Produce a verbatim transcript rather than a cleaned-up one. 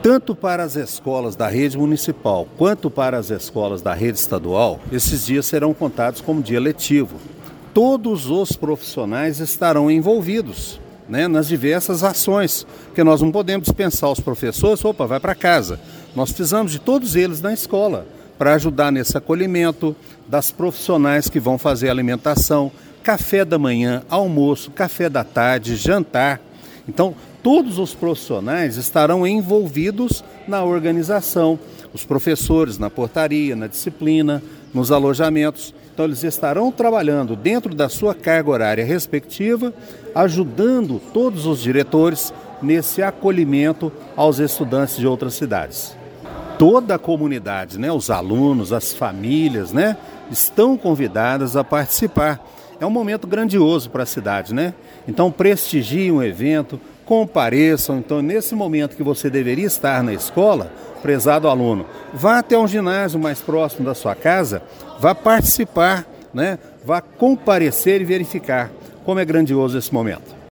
Tanto para as escolas da rede municipal quanto para as escolas da rede estadual, esses dias serão contados como dia letivo. Todos os profissionais estarão envolvidos, né, nas diversas ações, porque nós não podemos dispensar os professores, opa, vai para casa. Nós precisamos de todos eles na escola para ajudar nesse acolhimento das profissionais que vão fazer alimentação, café da manhã, almoço, café da tarde, jantar. Então, todos os profissionais estarão envolvidos na organização, os professores na portaria, na disciplina, nos alojamentos. Então, eles estarão trabalhando dentro da sua carga horária respectiva, ajudando todos os diretores nesse acolhimento aos estudantes de outras cidades. Toda a comunidade, né, os alunos, as famílias, né, estão convidadas a participar. É um momento grandioso para a cidade, né? Então, prestigiem o evento, compareçam. Então, nesse momento que você deveria estar na escola, prezado aluno, vá até um ginásio mais próximo da sua casa, vá participar, né? Vá comparecer e verificar como é grandioso esse momento.